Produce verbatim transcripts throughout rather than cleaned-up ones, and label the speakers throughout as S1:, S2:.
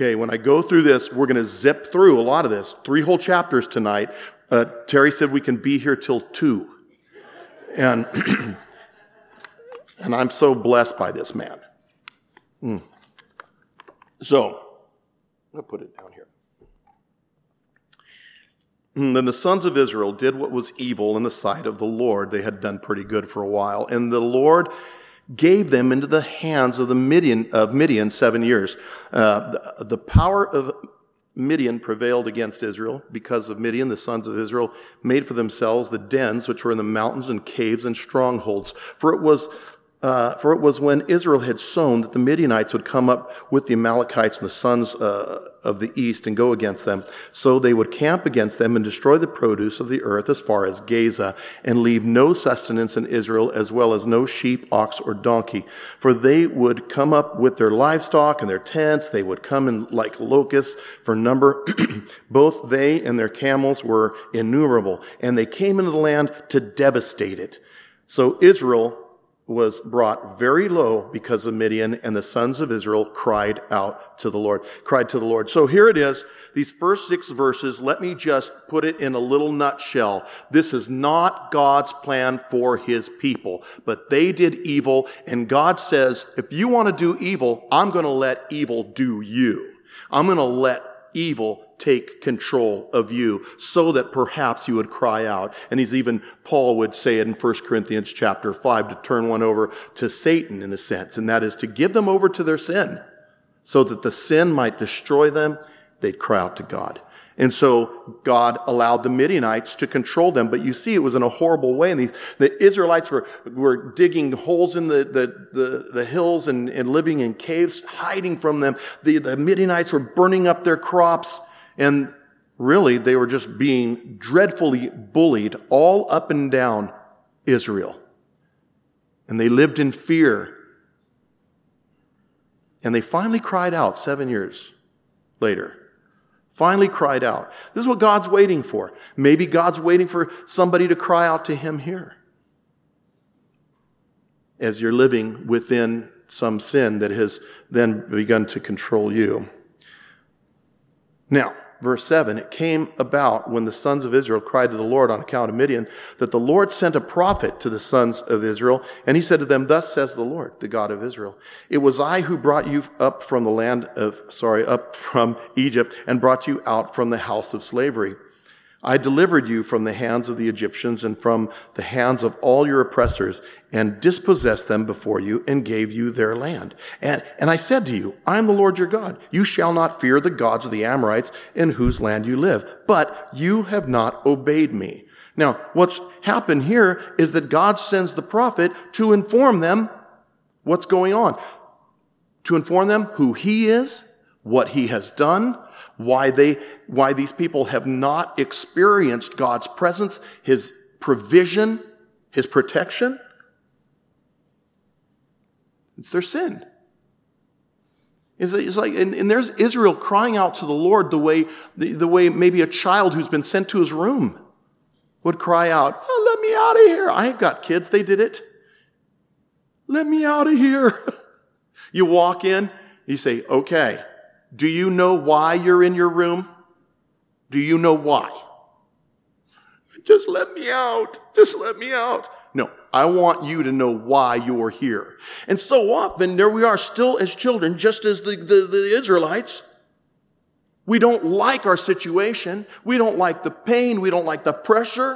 S1: Okay, when I go through this, we're going to zip through a lot of this. Three whole chapters tonight. Uh, Terry said we can be here till two. And, and I'm so blessed by this man. Mm. So, I'm going to put it down here. And then the sons of Israel did what was evil in the sight of the Lord. They had done pretty good for a while. And the Lord gave them into the hands of the Midian, of Midian seven years. Uh, the, the power of Midian prevailed against Israel. Because of Midian, the sons of Israel made for themselves the dens which were in the mountains and caves and strongholds. For it was Uh, for it was when Israel had sown that the Midianites would come up with the Amalekites and the sons uh, of the east and go against them. So they would camp against them and destroy the produce of the earth as far as Gaza, and leave no sustenance in Israel, as well as no sheep, ox, or donkey. For they would come up with their livestock and their tents. They would come in like locusts for number. Both they and their camels were innumerable, and they came into the land to devastate it. So Israel was brought very low because of Midian, and the sons of Israel cried out to the Lord, cried to the Lord. So here it is, these first six verses. Let me just put it in a little nutshell. This is not God's plan for his people, but they did evil, and God says, if you want to do evil, I'm going to let evil do you. I'm going to let evil take control of you, so that perhaps you would cry out. And he's even, Paul would say it in First Corinthians chapter five, to turn one over to Satan in a sense, and that is to give them over to their sin, so that the sin might destroy them. They'd cry out to God. And so God allowed the Midianites to control them. But you see, it was in a horrible way. And the, the Israelites were, were digging holes in the, the, the, the hills and, and living in caves, hiding from them. The, the Midianites were burning up their crops. And really, they were just being dreadfully bullied all up and down Israel. And they lived in fear. And they finally cried out seven years later. Finally cried out. This is what God's waiting for. Maybe God's waiting for somebody to cry out to him here, as you're living within some sin that has then begun to control you. Now, verse seven, it came about when the sons of Israel cried to the Lord on account of Midian, that the Lord sent a prophet to the sons of Israel, and he said to them, thus says the Lord, the God of Israel, it was I who brought you up from the land of, sorry, up from Egypt, and brought you out from the house of slavery. I delivered you from the hands of the Egyptians and from the hands of all your oppressors, and dispossessed them before you, and gave you their land. And, and I said to you, I am the Lord your God. You shall not fear the gods of the Amorites in whose land you live. But you have not obeyed me. Now, what's happened here is that God sends the prophet to inform them what's going on. To inform them who he is, what he has done, why they, why these people have not experienced God's presence, his provision, his protection. It's their sin. It's, it's like, and, and there's Israel crying out to the Lord the way, the, the way maybe a child who's been sent to his room would cry out, oh, let me out of here. I've got kids, they did it. Let me out of here. You walk in, you say, okay, do you know why you're in your room? Do you know why? Just let me out. Just let me out. No, I want you to know why you're here. And so often, there we are still as children, just as the, the, the Israelites. We don't like our situation. We don't like the pain. We don't like the pressure.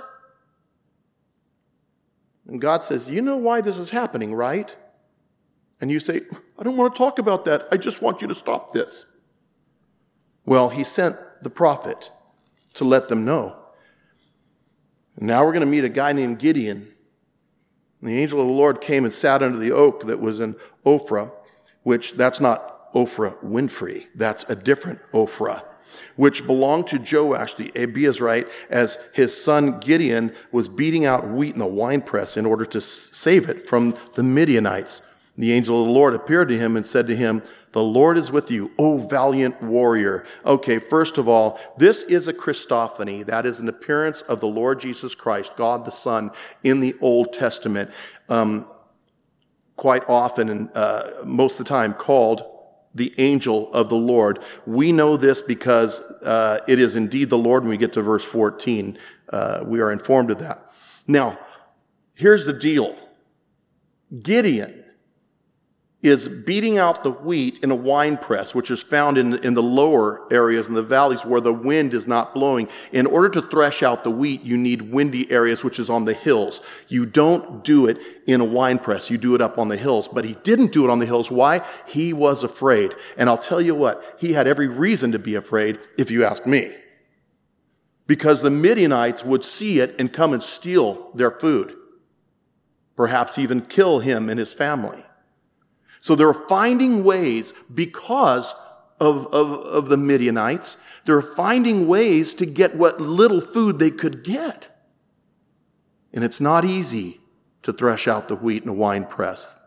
S1: And God says, you know why this is happening, right? And you say, I don't want to talk about that. I just want you to stop this. Well, he sent the prophet to let them know. And now we're going to meet a guy named Gideon. And the angel of the Lord came and sat under the oak that was in Ophrah, which that's not Oprah Winfrey. That's a different Ophrah, which belonged to Joash the Abiezrite, as his son Gideon was beating out wheat in the winepress in order to save it from the Midianites. The angel of the Lord appeared to him and said to him, the Lord is with you, O valiant warrior. Okay, first of all, this is a Christophany. That is an appearance of the Lord Jesus Christ, God the Son, in the Old Testament. Um, quite often, and uh, most of the time, called the angel of the Lord. We know this because uh, it is indeed the Lord. When we get to verse fourteen, uh, we are informed of that. Now, here's the deal. Gideon is beating out the wheat in a wine press, which is found in, in the lower areas, in the valleys where the wind is not blowing. In order to thresh out the wheat, you need windy areas, which is on the hills. You don't do it in a wine press. You do it up on the hills. But he didn't do it on the hills. Why? He was afraid. And I'll tell you what, he had every reason to be afraid, if you ask me. Because the Midianites would see it and come and steal their food. Perhaps even kill him and his family. So they're finding ways, because of, of, of the Midianites, they're finding ways to get what little food they could get. And it's not easy to thresh out the wheat in a wine press.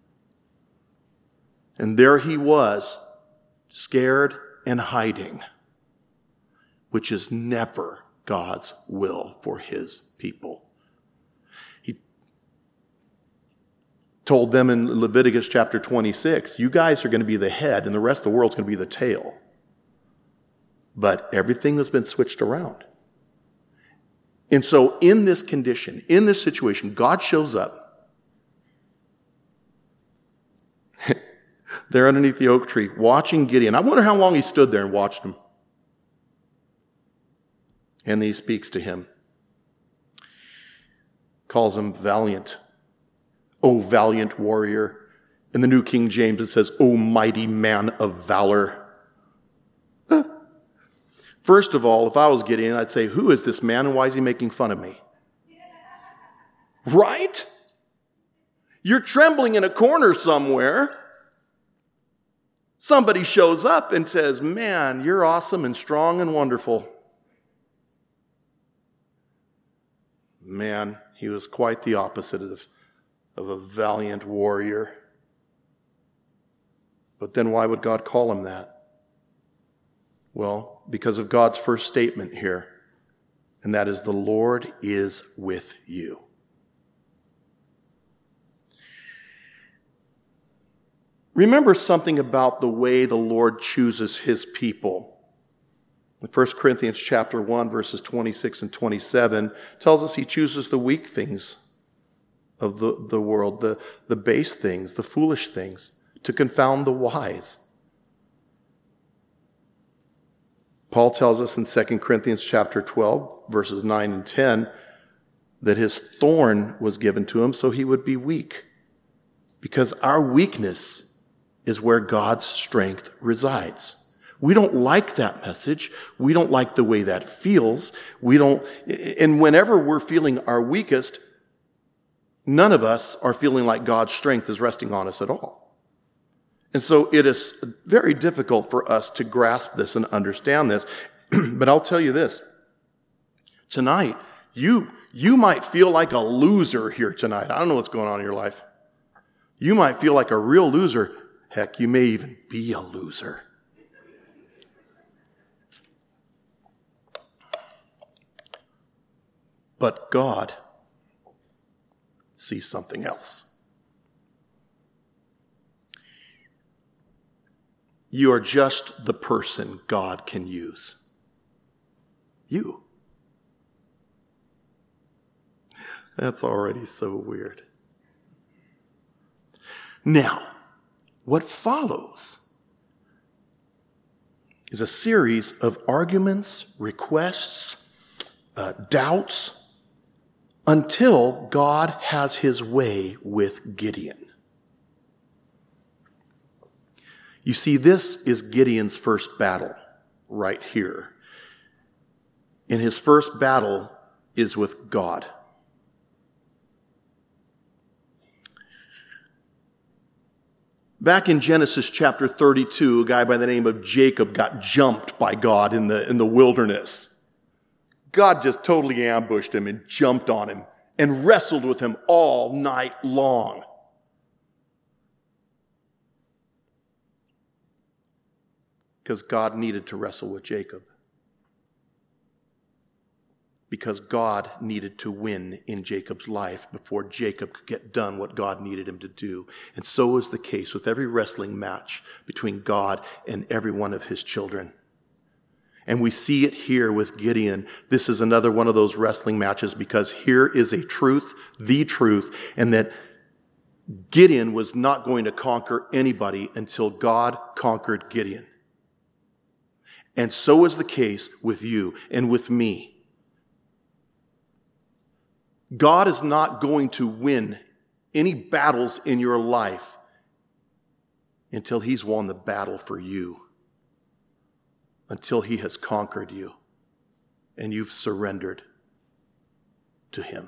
S1: And there he was, scared and hiding, which is never God's will for his people. Told them in Leviticus chapter twenty-six, you guys are going to be the head and the rest of the world's going to be the tail. But everything has been switched around. And so in this condition, in this situation, God shows up. They're underneath the oak tree watching Gideon. I wonder how long he stood there and watched him. And then he speaks to him. Calls him valiant. O valiant warrior. In the New King James it says, O mighty man of valor. First of all, if I was Gideon, I'd say, who is this man and why is he making fun of me? Right? You're trembling in a corner somewhere. Somebody shows up and says, man, you're awesome and strong and wonderful. Man, he was quite the opposite of of a valiant warrior. But then why would God call him that? Well, because of God's first statement here, and that is, the Lord is with you. Remember something about the way the Lord chooses his people. In First Corinthians chapter one, verses twenty-six and twenty-seven, tells us he chooses the weak things of the, the world, the, the base things, the foolish things, to confound the wise. Paul tells us in Second Corinthians chapter twelve, verses nine and ten, that his thorn was given to him so he would be weak. Because our weakness is where God's strength resides. We don't like that message. We don't like the way that feels. We don't, and whenever we're feeling our weakest, none of us are feeling like God's strength is resting on us at all. And so it is very difficult for us to grasp this and understand this. But I'll tell you this. Tonight, you, you might feel like a loser here tonight. I don't know what's going on in your life. You might feel like a real loser. Heck, you may even be a loser. But God see something else. You are just the person God can use. You. That's already so weird. Now, what follows is a series of arguments, requests, uh, doubts, until God has his way with Gideon. You see, this is Gideon's first battle right here. And his first battle is with God. Back in Genesis chapter thirty-two, a guy by the name of Jacob got jumped by God in the, in the wilderness. God just totally ambushed him and jumped on him and wrestled with him all night long. Because God needed to wrestle with Jacob. because God needed to win in Jacob's life before Jacob could get done what God needed him to do. And so is the case with every wrestling match between God and every one of his children. And we see it here with Gideon. This is another one of those wrestling matches, because here is a truth, the truth, and that Gideon was not going to conquer anybody until God conquered Gideon. And so is the case with you and with me. God is not going to win any battles in your life until he's won the battle for you, until he has conquered you and you've surrendered to him.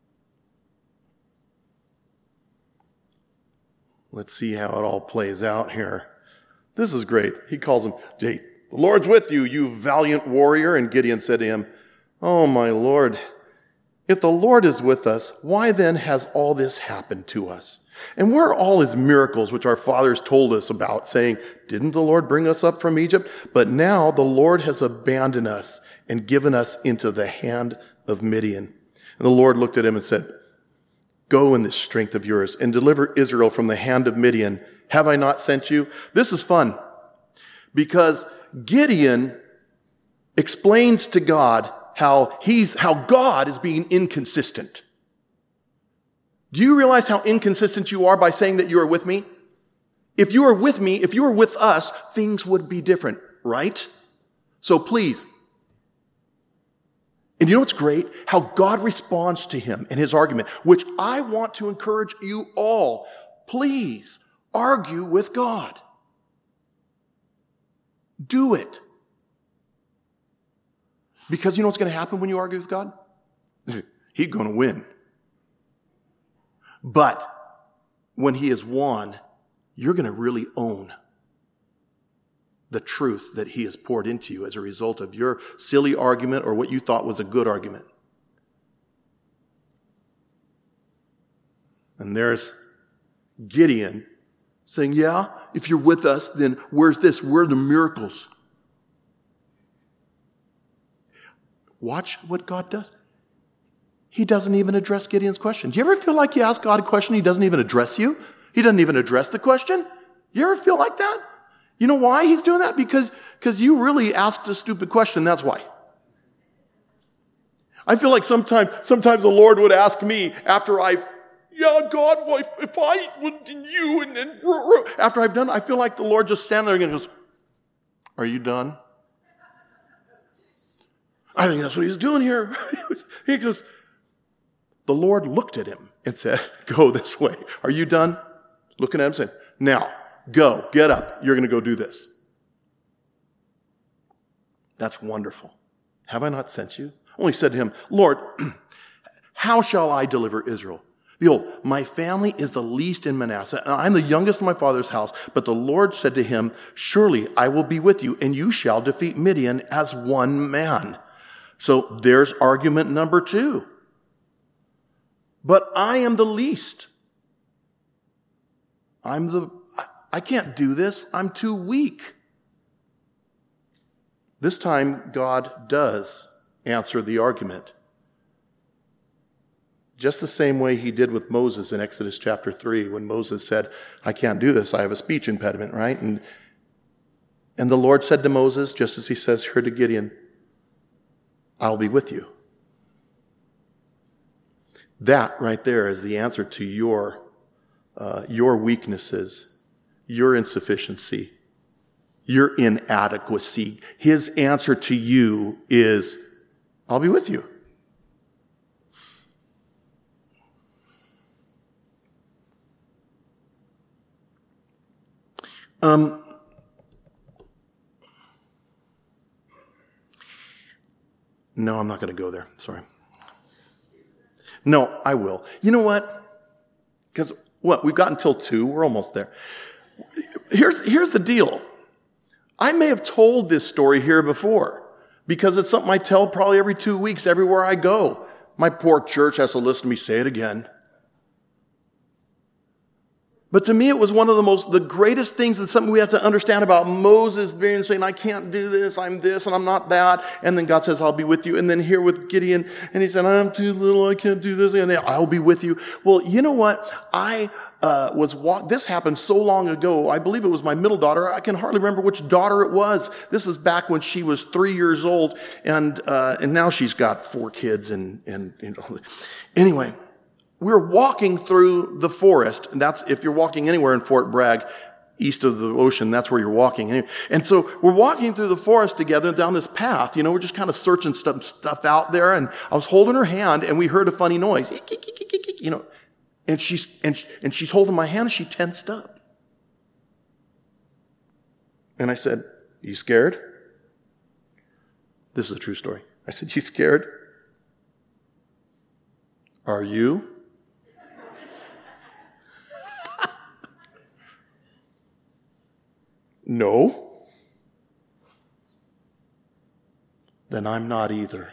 S1: Let's see how it all plays out here. This is great. He calls him, "The Lord's with you, you valiant warrior." And Gideon said to him, "Oh, my Lord, if the Lord is with us, why then has all this happened to us? And where are all his miracles which our fathers told us about, saying, 'Didn't the Lord bring us up from Egypt?' But now the Lord has abandoned us and given us into the hand of Midian." And the Lord looked at him and said, "Go in this strength of yours and deliver Israel from the hand of Midian. Have I not sent you?" This is fun, because Gideon explains to God how he's how God is being inconsistent. Do you realize how inconsistent you are by saying that you are with me? If you are with me, if you are with us, things would be different, right? So please. And you know what's great? How God responds to him in his argument, which I want to encourage you all. Please argue with God. Do it. Because you know what's going to happen when you argue with God? He's going to win. But when he has won, you're going to really own the truth that he has poured into you as a result of your silly argument or what you thought was a good argument. And there's Gideon saying, "Yeah, if you're with us, then where's this? Where are the miracles?" Watch what God does. He doesn't even address Gideon's question. Do you ever feel like you ask God a question, he doesn't even address you? He doesn't even address the question? You ever feel like that? You know why he's doing that? Because, because you really asked a stupid question, that's why. I feel like sometimes, sometimes the Lord would ask me after I've, "Yeah, God, well, if I wouldn't in you," and then after I've done, I feel like the Lord just standing there and goes, "Are you done?" I think that's what he's doing here. He just, the Lord looked at him and said, "Go this way." Are you done? Looking at him saying, "Now, go, get up. You're going to go do this." That's wonderful. Have I not sent you? I only said to him, "Lord, how shall I deliver Israel? Behold, my family is the least in Manasseh, and I'm the youngest in my father's house." But the Lord said to him, "Surely I will be with you, and you shall defeat Midian as one man." So there's argument number two. But I am the least. I'm the, I can't do this. I'm too weak. This time, God does answer the argument. Just the same way he did with Moses in Exodus chapter three, when Moses said, "I can't do this. I have a speech impediment," right? And, and the Lord said to Moses, just as he says here to Gideon, "I'll be with you." That right there is the answer to your, uh, your weaknesses, your insufficiency, your inadequacy. His answer to you is, "I'll be with you." Um, no, I'm not going to go there. Sorry. No, I will. You know what? Because what? We've got until two. We're almost there. Here's, here's the deal. I may have told this story here before because it's something I tell probably every two weeks everywhere I go. My poor church has to listen to me say it again. But to me, it was one of the most, the greatest things, and something we have to understand about Moses being saying, I can't do this, I'm this, and I'm not that. And then God says, I'll be with you. And then here with Gideon, and he said, I'm too little, I can't do this, and I'll be with you. Well, you know what? I uh, was, walk- this happened so long ago. I believe it was my middle daughter. I can hardly remember which daughter it was. This is back when she was three years old, and uh, and now she's got four kids. And, and, and anyway, we're walking through the forest, and that's, if you're walking anywhere in Fort Bragg, east of the ocean, that's where you're walking. And so we're walking through the forest together down this path. You know, we're just kind of searching stuff, stuff out there, and I was holding her hand, and we heard a funny noise. You know, and she's, and, and she's holding my hand, and she tensed up. And I said, you scared? This is a true story. I said, you scared? Are you? No. Then I'm not either.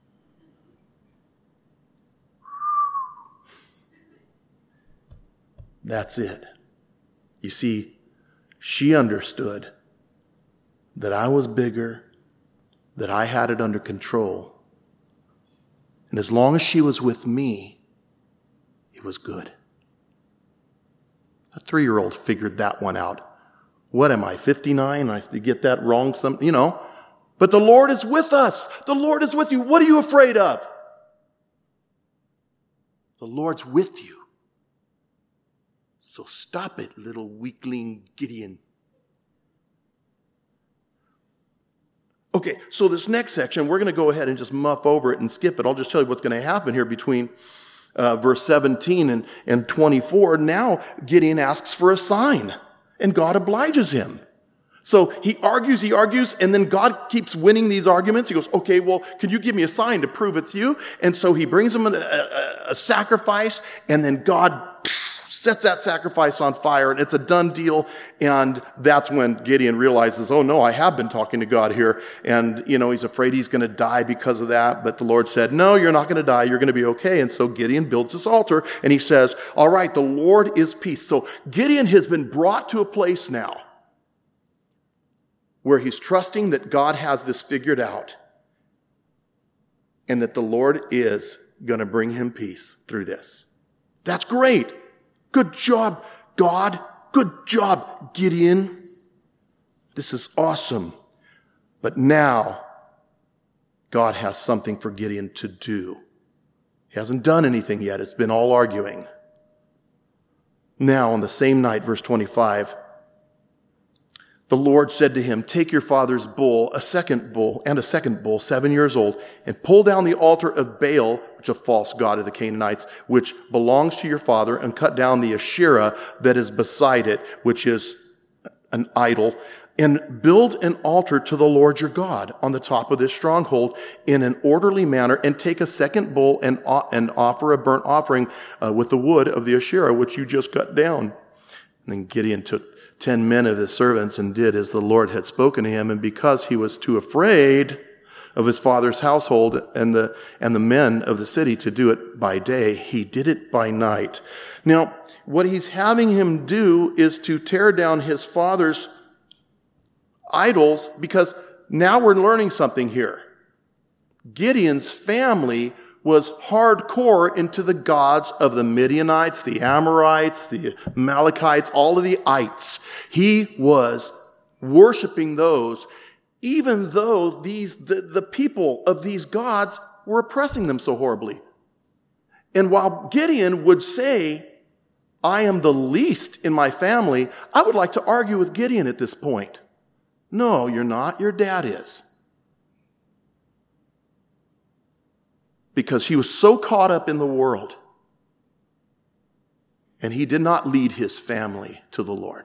S1: That's it. You see, she understood that I was bigger, that I had it under control. And as long as she was with me, it was good. A three-year-old figured that one out. What am I, fifty-nine? I get that wrong, some, you know. But the Lord is with us. The Lord is with you. What are you afraid of? The Lord's with you. So stop it, little weakling Gideon. Okay, so this next section, we're going to go ahead and just muff over it and skip it. I'll just tell you what's going to happen here between uh, verse seventeen and, and twenty-four. Now Gideon asks for a sign. And God obliges him. So he argues, he argues, and then God keeps winning these arguments. He goes, okay, well, can you give me a sign to prove it's you? And so he brings him a, a, a sacrifice, and then God sets that sacrifice on fire, and it's a done deal. And that's when Gideon realizes, oh no, I have been talking to God here. And, you know, he's afraid he's going to die because of that. But the Lord said, no, you're not going to die. You're going to be okay. And so Gideon builds this altar, and he says, all right, the Lord is peace. So Gideon has been brought to a place now where he's trusting that God has this figured out and that the Lord is going to bring him peace through this. That's great. Good job, God. Good job, Gideon. This is awesome. But now, God has something for Gideon to do. He hasn't done anything yet. It's been all arguing. Now, on the same night, verse twenty-five, the Lord said to him, take your father's bull, a second bull, and a second bull, seven years old, and pull down the altar of Baal, which is a false god of the Canaanites, which belongs to your father, and cut down the Asherah that is beside it, which is an idol, and build an altar to the Lord your God on the top of this stronghold in an orderly manner, and take a second bull and, and offer a burnt offering uh, with the wood of the Asherah, which you just cut down. And then Gideon took ten men of his servants and did as the Lord had spoken to him. And because he was too afraid of his father's household and the, and the men of the city to do it by day, he did it by night. Now, what he's having him do is to tear down his father's idols, because now we're learning something here. Gideon's family was hardcore into the gods of the Midianites, the Amorites, the Amalekites, all of the ites. He was worshiping those, even though these the, the people of these gods were oppressing them so horribly. And while Gideon would say, I am the least in my family, I would like to argue with Gideon at this point. No, you're not. Your dad is. Because he was so caught up in the world, and he did not lead his family to the Lord.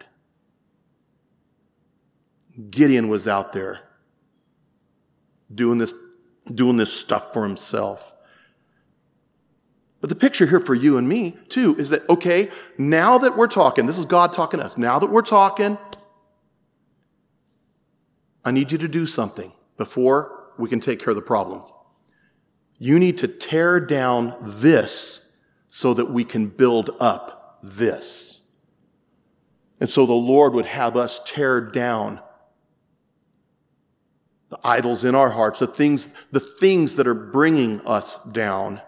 S1: Gideon was out there doing this, doing this stuff for himself. But the picture here for you and me, too, is that, okay, now that we're talking, this is God talking to us, now that we're talking, I need you to do something before we can take care of the problem. You need to tear down this so that we can build up this. And so the Lord would have us tear down the idols in our hearts, the things, the things that are bringing us down.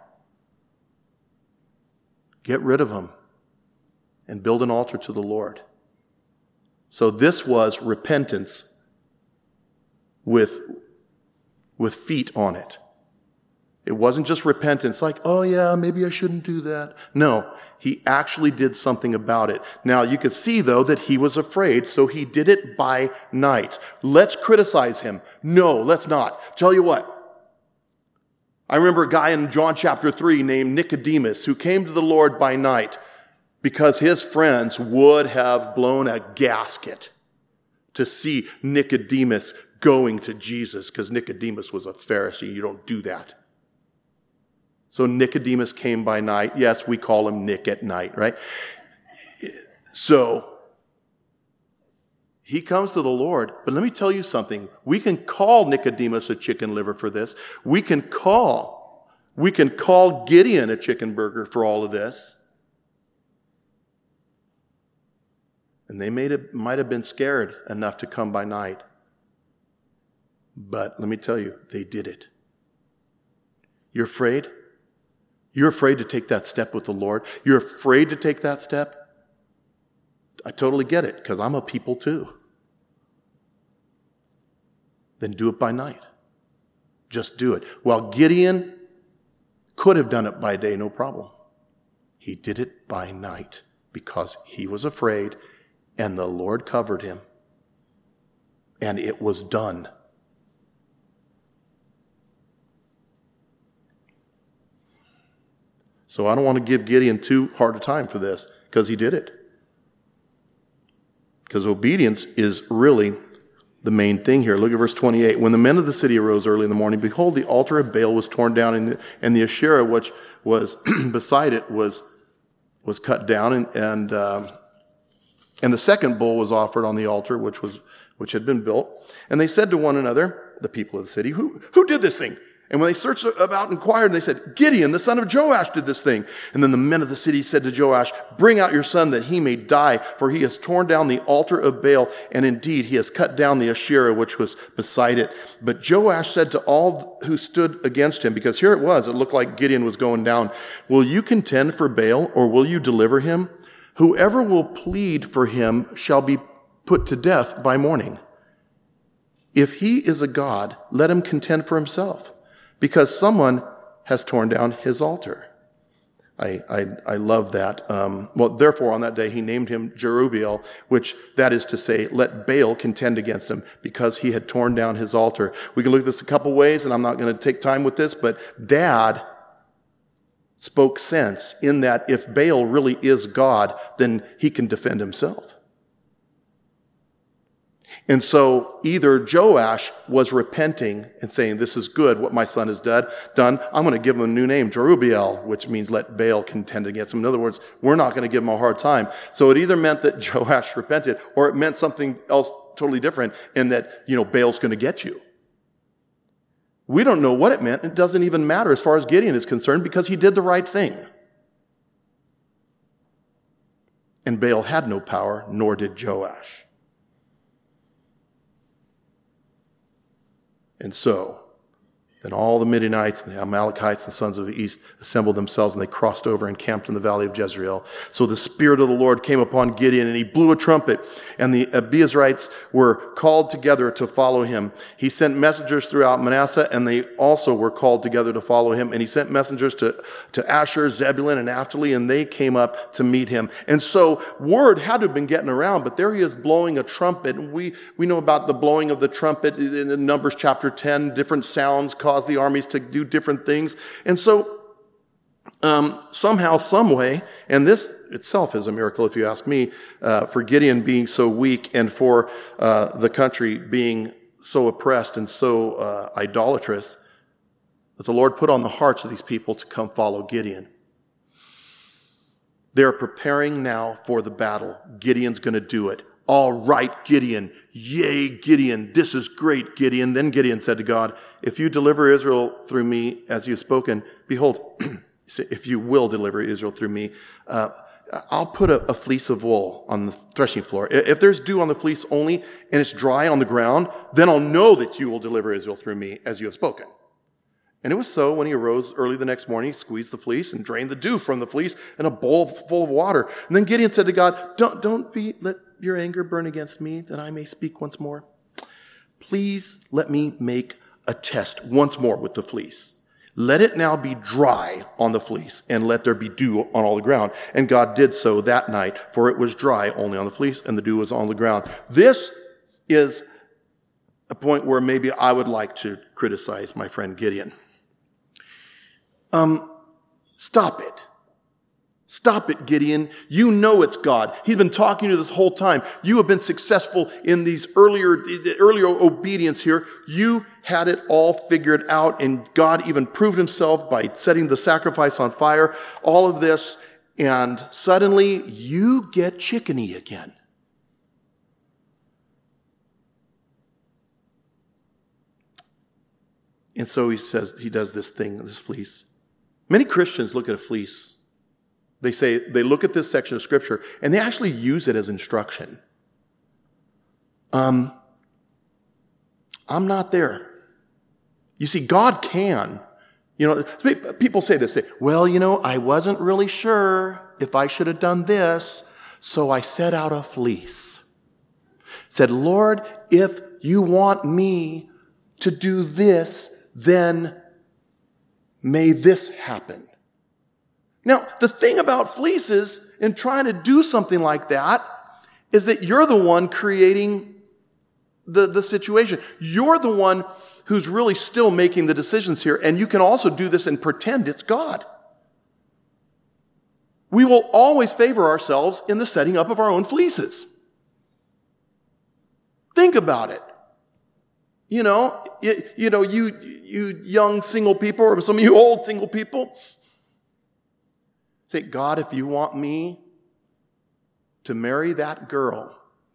S1: Get rid of them and build an altar to the Lord. So this was repentance with, with feet on it. It wasn't just repentance like, oh yeah, maybe I shouldn't do that. No, he actually did something about it. Now you could see though that he was afraid, so he did it by night. Let's criticize him. No, let's not. Tell you what, I remember a guy in John chapter three named Nicodemus who came to the Lord by night because his friends would have blown a gasket to see Nicodemus going to Jesus, because Nicodemus was a Pharisee. You don't do that. So Nicodemus came by night. Yes, we call him Nick at night, right? So he comes to the Lord. But let me tell you something. We can call Nicodemus a chicken liver for this. We can call, we can call Gideon a chicken burger for all of this. And they may have, might have been scared enough to come by night. But let me tell you, they did it. You're afraid? You're afraid to take that step with the Lord? You're afraid to take that step? I totally get it, because I'm a people too. Then do it by night. Just do it. Well, Gideon could have done it by day, no problem. He did it by night because he was afraid, and the Lord covered him. And it was done. So I don't want to give Gideon too hard a time for this, because he did it. Because obedience is really the main thing here. Look at verse twenty-eight. When the men of the city arose early in the morning, behold, the altar of Baal was torn down, and the, and the Asherah which was beside it was, was cut down, and and, uh, and the second bull was offered on the altar, which was which had been built. And they said to one another, the people of the city, who, who did this thing? And when they searched about and inquired, they said, Gideon, the son of Joash, did this thing. And then the men of the city said to Joash, bring out your son that he may die, for he has torn down the altar of Baal, and indeed he has cut down the Asherah which was beside it. But Joash said to all who stood against him, because here it was, it looked like Gideon was going down, will you contend for Baal, or will you deliver him? Whoever will plead for him shall be put to death by morning. If he is a god, let him contend for himself, because someone has torn down his altar. I I, I love that. Um, well, therefore, on that day, he named him Jerubbaal, which that is to say, let Baal contend against him, because he had torn down his altar. We can look at this a couple ways, and I'm not going to take time with this, but Dad spoke sense in that if Baal really is God, then he can defend himself. And so either Joash was repenting and saying, this is good, what my son has done. I'm going to give him a new name, Jerubbaal, which means let Baal contend against him. In other words, we're not going to give him a hard time. So it either meant that Joash repented, or it meant something else totally different, in that, you know, Baal's going to get you. We don't know what it meant. It doesn't even matter as far as Gideon is concerned, because he did the right thing. And Baal had no power, nor did Joash. And so, then all the Midianites and the Amalekites and the sons of the east assembled themselves, and they crossed over and camped in the valley of Jezreel. So the Spirit of the Lord came upon Gideon, and he blew a trumpet, and the Abiezrites were called together to follow him. He sent messengers throughout Manasseh, and they also were called together to follow him. And he sent messengers to, to Asher, Zebulun, and Naphtali, and they came up to meet him. And so word had to have been getting around, but there he is blowing a trumpet. And we, we know about the blowing of the trumpet in Numbers chapter ten, different sounds cause the armies to do different things. And so um, somehow, some way, and this itself is a miracle if you ask me, uh, for Gideon being so weak, and for uh, the country being so oppressed and so uh, idolatrous, that the Lord put on the hearts of these people to come follow Gideon. They're preparing now for the battle. Gideon's going to do it. All right, Gideon. Yay, Gideon. This is great, Gideon. Then Gideon said to God, if you deliver Israel through me as you have spoken, behold, if you will deliver Israel through me, uh, I'll put a, a fleece of wool on the threshing floor. If there's dew on the fleece only and it's dry on the ground, then I'll know that you will deliver Israel through me as you have spoken. And it was so when he arose early the next morning, he squeezed the fleece and drained the dew from the fleece in a bowl full of water. And then Gideon said to God, don't, don't be, let your anger burn against me that I may speak once more. Please let me make a test once more with the fleece. Let it now be dry on the fleece, and let there be dew on all the ground. And God did so that night, for it was dry only on the fleece, and the dew was on the ground. This is a point where maybe I would like to criticize my friend Gideon. Um, stop it. Stop it, Gideon. You know it's God. He's been talking to you this whole time. You have been successful in these earlier, earlier obedience here. You had it all figured out, and God even proved himself by setting the sacrifice on fire, all of this, and suddenly you get chickeny again. And so he says, he does this thing, this fleece. Many Christians look at a fleece. They say, they look at this section of Scripture, and they actually use it as instruction. Um, I'm not there. You see, God can. You know, people say this, say, well, you know, I wasn't really sure if I should have done this, so I set out a fleece. Said, Lord, if you want me to do this, then may this happen. Now, the thing about fleeces and trying to do something like that is that you're the one creating the, the situation. You're the one who's really still making the decisions here, and you can also do this and pretend it's God. We will always favor ourselves in the setting up of our own fleeces. Think about it. You know, you, you know, you, you young single people, or some of you old single people, say, God, if you want me to marry that girl,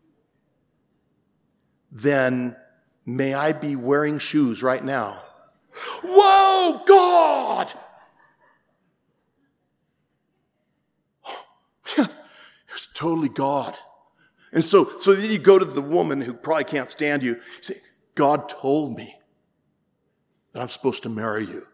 S1: then may I be wearing shoes right now. Whoa, God! It's totally God. And so, so then you go to the woman who probably can't stand you. You say, God told me that I'm supposed to marry you.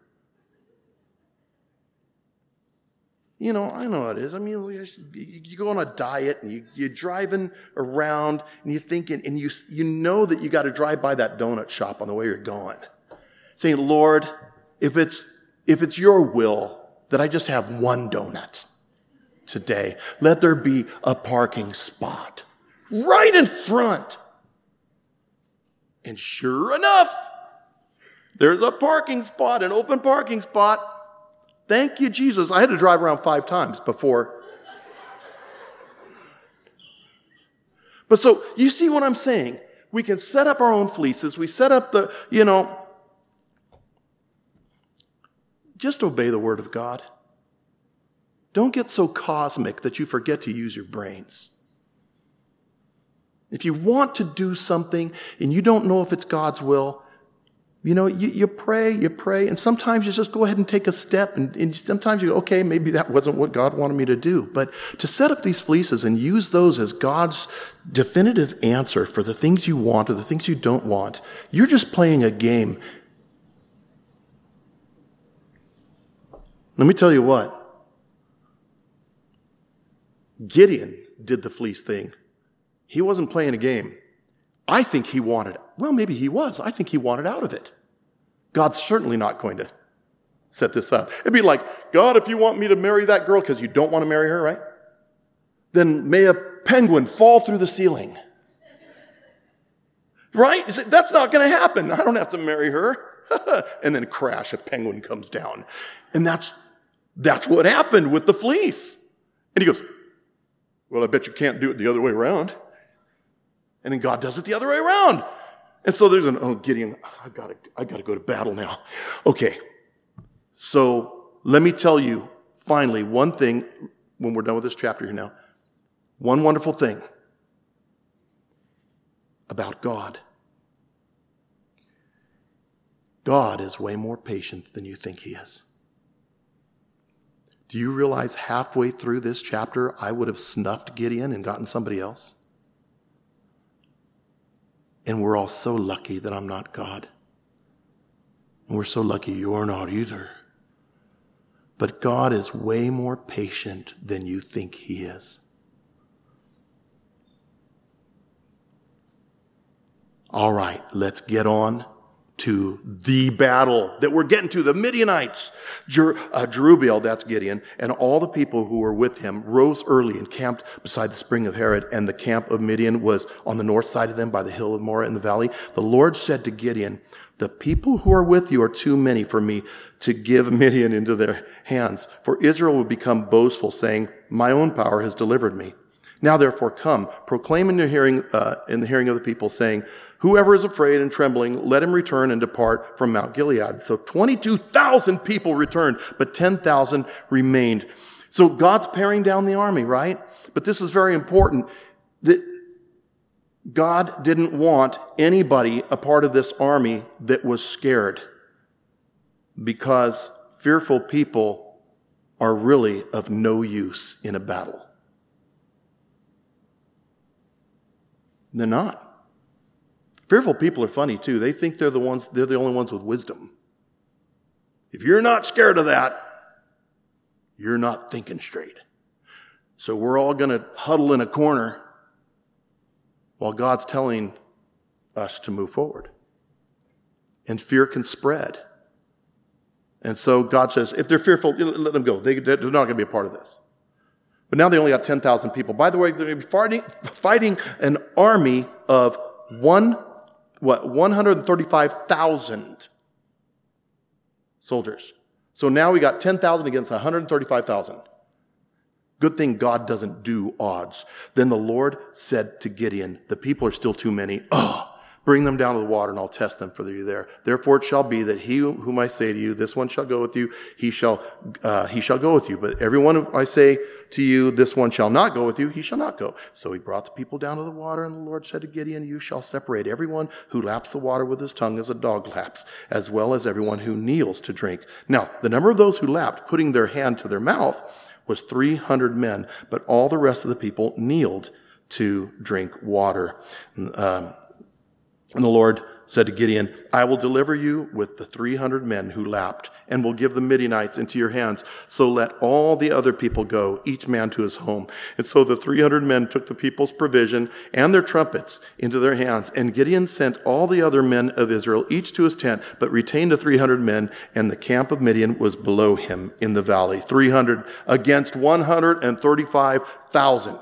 S1: You know, I know how it is. I mean, you go on a diet and you, you're driving around and you're thinking, and you, you know that you got to drive by that donut shop on the way you're going. Saying, Lord, if it's, if it's your will that I just have one donut today, let there be a parking spot right in front. And sure enough, there's a parking spot, an open parking spot. Thank you, Jesus. I had to drive around five times before. But so, you see what I'm saying? We can set up our own fleeces. We set up the, you know, just obey the Word of God. Don't get so cosmic that you forget to use your brains. If you want to do something and you don't know if it's God's will, you know, you, you pray, you pray, and sometimes you just go ahead and take a step, and, and sometimes you go, okay, maybe that wasn't what God wanted me to do. But to set up these fleeces and use those as God's definitive answer for the things you want or the things you don't want, you're just playing a game. Let me tell you what. Gideon did the fleece thing. He wasn't playing a game. I think he wanted, well, maybe he was. I think he wanted out of it. God's certainly not going to set this up. It'd be like, God, if you want me to marry that girl because you don't want to marry her, right? Then may a penguin fall through the ceiling. Right? You say, that's not going to happen. I don't have to marry her. And then crash, a penguin comes down. And that's, that's what happened with the fleece. And he goes, well, I bet you can't do it the other way around. And then God does it the other way around. And so there's an, oh, Gideon, I gotta, I gotta go to battle now. Okay. So let me tell you, finally, one thing, when we're done with this chapter here now, one wonderful thing about God. God is way more patient than you think he is. Do you realize halfway through this chapter, I would have snuffed Gideon and gotten somebody else? And we're all so lucky that I'm not God. And we're so lucky you're not either. But God is way more patient than you think he is. All right, let's get on to the battle that we're getting to, the Midianites. Jer- uh, Jerubbaal, that's Gideon, and all the people who were with him rose early and camped beside the spring of Harod, and the camp of Midian was on the north side of them by the hill of Moreh in the valley. The Lord said to Gideon, the people who are with you are too many for me to give Midian into their hands, for Israel will become boastful, saying, my own power has delivered me. Now therefore come, proclaim in the hearing, uh, in the hearing of the people, saying, whoever is afraid and trembling, let him return and depart from Mount Gilead. So twenty-two thousand people returned, but ten thousand remained. So God's paring down the army, right? But this is very important, that God didn't want anybody a part of this army that was scared, because fearful people are really of no use in a battle. They're not. Fearful people are funny too. They think they're the ones, they're the only ones with wisdom. If you're not scared of that, you're not thinking straight. So we're all going to huddle in a corner while God's telling us to move forward. And fear can spread. And so God says, if they're fearful, let them go. They, they're not going to be a part of this. But now they only got ten thousand people. By the way, they're going to be fighting, fighting an army of one, what, one hundred thirty-five thousand soldiers. So now we got ten thousand against one hundred thirty-five thousand. Good thing God doesn't do odds. Then the Lord said to Gideon, the people are still too many. Oh, bring them down to the water and I'll test them for you there. Therefore it shall be that he whom I say to you, this one shall go with you, he shall, uh, he shall go with you. But everyone who I say to you, this one shall not go with you, he shall not go. So he brought the people down to the water, and the Lord said to Gideon, you shall separate everyone who laps the water with his tongue as a dog laps, as well as everyone who kneels to drink. Now, the number of those who lapped, putting their hand to their mouth, was three hundred men, but all the rest of the people kneeled to drink water. Um, and the Lord said to Gideon, I will deliver you with the three hundred men who lapped, and will give the Midianites into your hands. So let all the other people go, each man to his home. And so the three hundred men took the people's provision and their trumpets into their hands. And Gideon sent all the other men of Israel, each to his tent, but retained the three hundred men, and the camp of Midian was below him in the valley. three hundred against one hundred thirty-five thousand.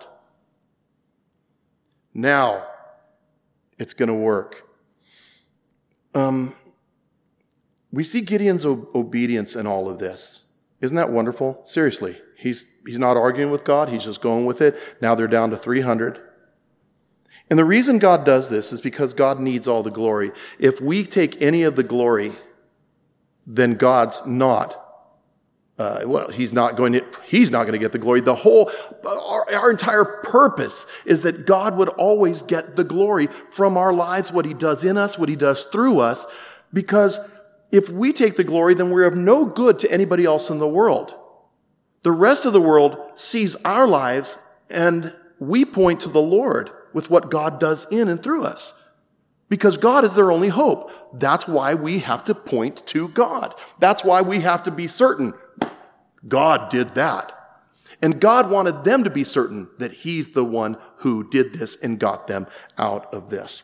S1: Now, it's going to work. Um, we see Gideon's o- obedience in all of this. Isn't that wonderful? Seriously, he's he's not arguing with God. He's just going with it. Now they're down to three hundred. And the reason God does this is because God needs all the glory. If we take any of the glory, then God's not. Uh, well, he's not going to. He's not going to get the glory. The whole, our, our entire purpose is that God would always get the glory from our lives, what he does in us, what he does through us. Because if we take the glory, then we're of no good to anybody else in the world. The rest of the world sees our lives, and we point to the Lord with what God does in and through us. Because God is their only hope. That's why we have to point to God. That's why we have to be certain God did that. And God wanted them to be certain that he's the one who did this and got them out of this.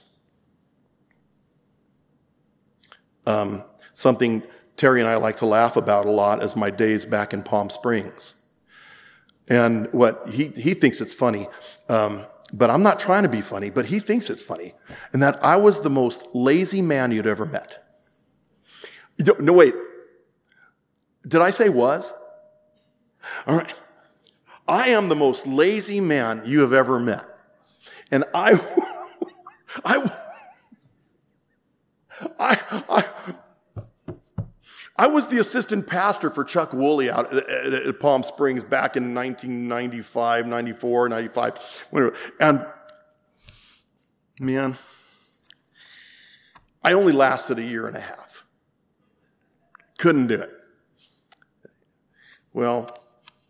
S1: Um, something Terry and I like to laugh about a lot is my days back in Palm Springs. And what he, he thinks it's funny, um, but I'm not trying to be funny, but he thinks it's funny. And that I was the most lazy man you'd ever met. No, wait. Did I say was? All right. I am the most lazy man you have ever met. And I, I, I, I, I was the assistant pastor for Chuck Woolley out at, at, at Palm Springs back in nineteen ninety-five, ninety-four, ninety-five. Whatever. And man, I only lasted a year and a half. Couldn't do it. Well,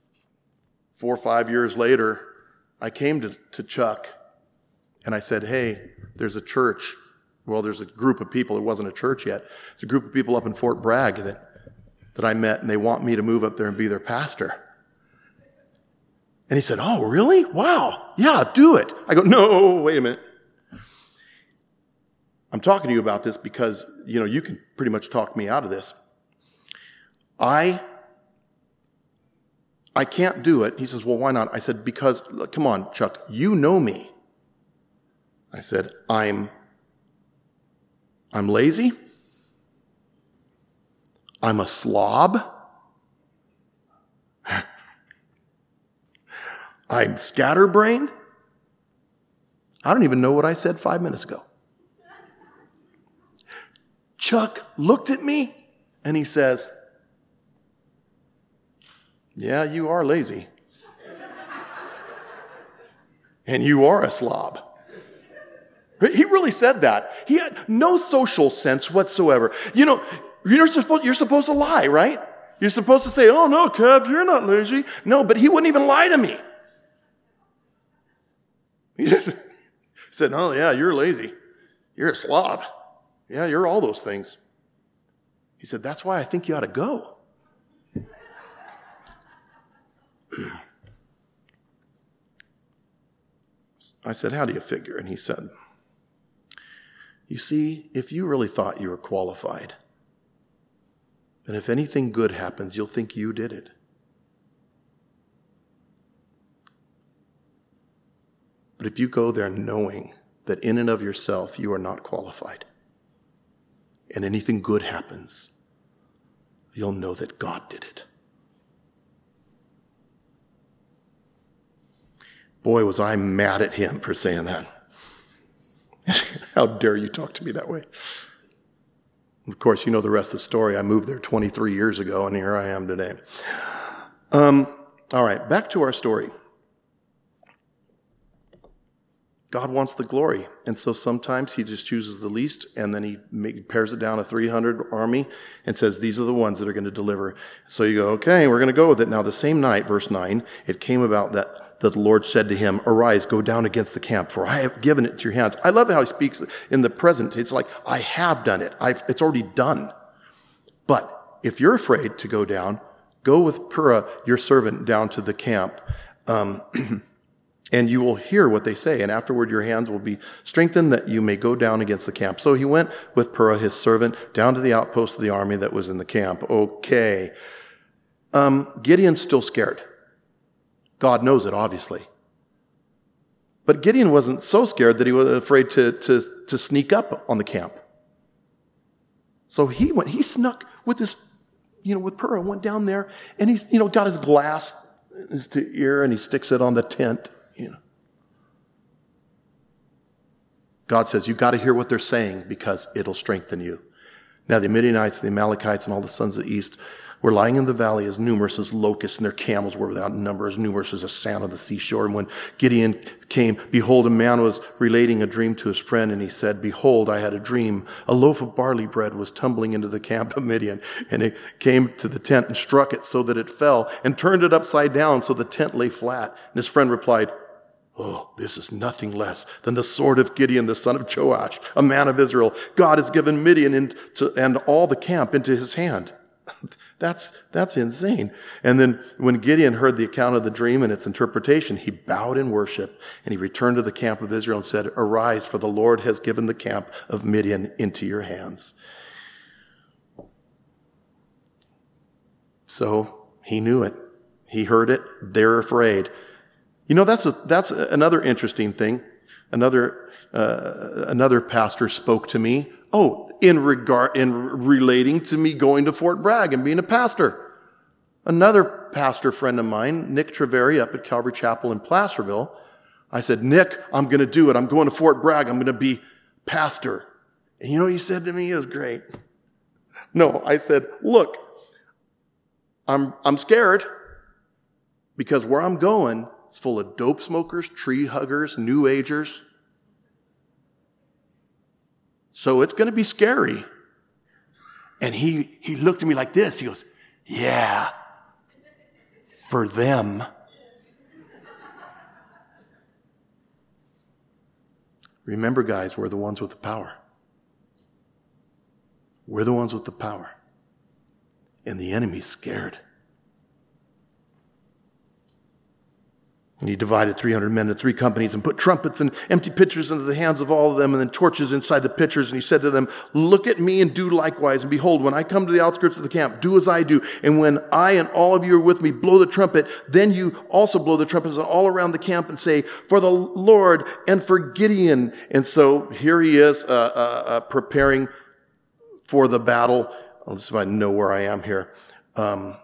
S1: four or five years later, I came to, to Chuck and I said, hey, there's a church. Well, there's a group of people. It wasn't a church yet. It's a group of people up in Fort Bragg that, that I met, and they want me to move up there and be their pastor. And he said, oh, really? Wow. Yeah, do it. I go, no, wait a minute. I'm talking to you about this because, you know, you can pretty much talk me out of this. I I can't do it. He says, well, why not? I said, because, look, come on, Chuck, you know me. I said, I'm, I'm lazy. I'm a slob. I'm scatterbrained. I don't even know what I said five minutes ago. Chuck looked at me and he says, yeah, you are lazy. And you are a slob. He really said that. He had no social sense whatsoever. You know, you're supposed, you're supposed to lie, right? You're supposed to say, oh, no, Kev, you're not lazy. No, but he wouldn't even lie to me. He just said, oh, yeah, you're lazy. You're a slob. Yeah, you're all those things. He said, that's why I think you ought to go. I said, how do you figure? And he said, you see, if you really thought you were qualified, then if anything good happens, you'll think you did it. But if you go there knowing that in and of yourself you are not qualified, and anything good happens, you'll know that God did it. Boy, was I mad at him for saying that. How dare you talk to me that way? Of course, you know the rest of the story. I moved there twenty-three years ago, and here I am today. Um, all right, back to our story. God wants the glory, and so sometimes he just chooses the least, and then he make, pares it down a three hundred army and says, these are the ones that are going to deliver. So you go, okay, we're going to go with it. Now the same night, verse nine, it came about that that the Lord said to him, arise, go down against the camp, for I have given it to your hands. I love how he speaks in the present. It's like, I have done it. I've, it's already done. But if you're afraid to go down, go with Purah, your servant, down to the camp, um, and you will hear what they say. And afterward, your hands will be strengthened that you may go down against the camp. So he went with Purah, his servant, down to the outpost of the army that was in the camp. Okay. Um, Gideon's still scared. God knows it, obviously. But Gideon wasn't so scared that he was afraid to, to, to sneak up on the camp. So he went, he snuck with this, you know, with Purah, went down there, and he's, you know, got his glass in his ear, and he sticks it on the tent, you know. God says, you've got to hear what they're saying because it'll strengthen you. Now the Midianites, the Amalekites, and all the sons of the east were lying in the valley as numerous as locusts, and their camels were without number, as numerous as the sand on the seashore. And when Gideon came, behold, a man was relating a dream to his friend, and he said, behold, I had a dream. A loaf of barley bread was tumbling into the camp of Midian, and it came to the tent and struck it so that it fell, and turned it upside down so the tent lay flat. And his friend replied, oh, this is nothing less than the sword of Gideon, the son of Joash, a man of Israel. God has given Midian into, and all the camp into his hand. That's, that's insane. And then when Gideon heard the account of the dream and its interpretation, he bowed in worship, and he returned to the camp of Israel and said, arise, for the Lord has given the camp of Midian into your hands. So he knew it. He heard it. They're afraid. You know, that's a, that's another interesting thing. Another, uh, another pastor spoke to me. Oh, in regard, in relating to me going to Fort Bragg and being a pastor. Another pastor friend of mine, Nick Treveri, up at Calvary Chapel in Placerville. I said, Nick, I'm going to do it. I'm going to Fort Bragg. I'm going to be pastor. And you know what he said to me? It was great. No, I said, look, I'm, I'm scared because where I'm going is full of dope smokers, tree huggers, new agers. So it's going to be scary. And he, he looked at me like this. He goes, yeah, for them. Remember, guys, we're the ones with the power. We're the ones with the power. And the enemy's scared. And he divided three hundred men into three companies and put trumpets and empty pitchers into the hands of all of them and then torches inside the pitchers. And he said to them, look at me and do likewise. And behold, when I come to the outskirts of the camp, do as I do. And when I and all of you are with me, blow the trumpet. Then you also blow the trumpets all around the camp and say, for the Lord and for Gideon. And so here he is uh, uh, uh, preparing for the battle. Let's see if I know where I am here. Um,